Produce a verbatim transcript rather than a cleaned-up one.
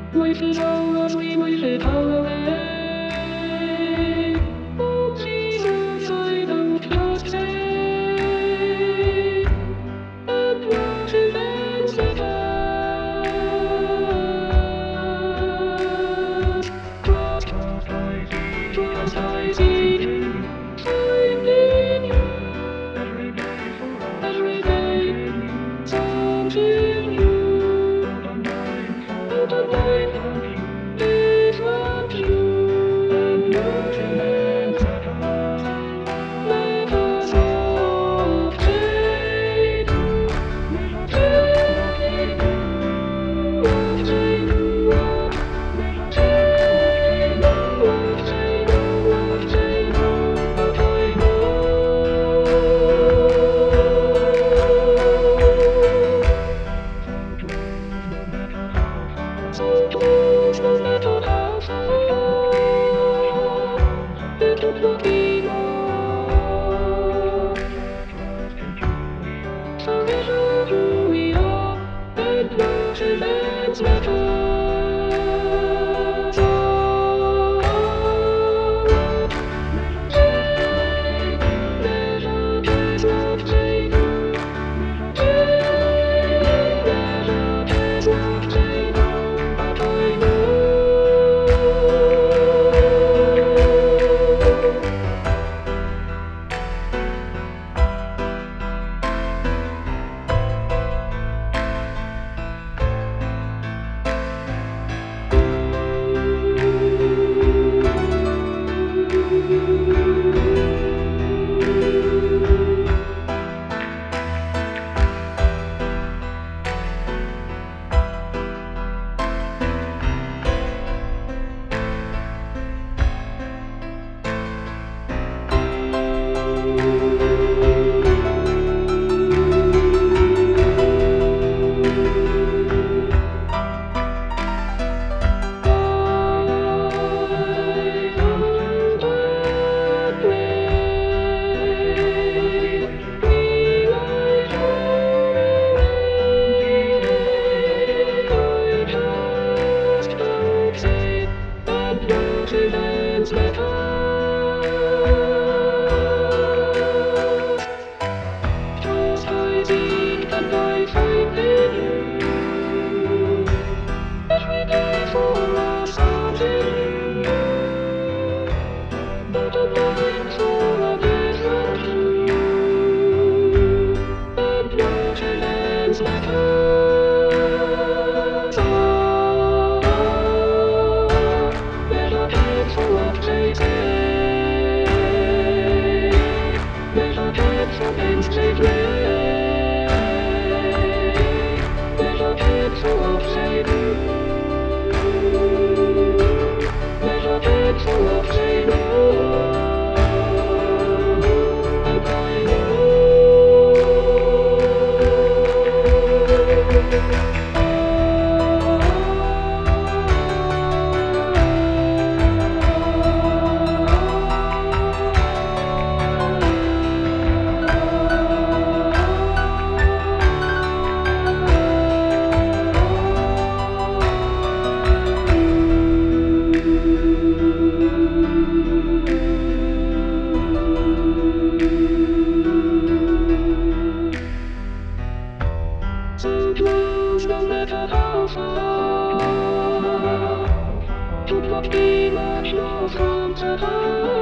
Life is all as we live it all away. Oh, Jesus, I don't just say, and what it ends the past. Trust, trust, I see, trust, I see, finding you every day, every day, something new. Out of life, is what you and nothing else at all. Let us all take take you, take you, so close, no matter how far, it could be more. Forever who we are, and nothing else matters. All take, let our past love take, take, let our past love take. But I know Let's make us just I seek and I find in you every day for us something new, but a mind for a different view, and nothing ends like us. Ah, let our hands full of take, let our hands full of take, let our hands full of take, let our hands full of take, and I know. So close, no matter how far, could not be much more from the heart.